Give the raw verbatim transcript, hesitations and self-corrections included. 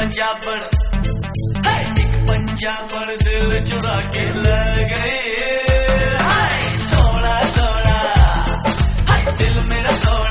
पंजाबन, एक पंजाबन दिल चुरा के ले गए। हाय सोना सोना, हाय दिल मेरा सोना।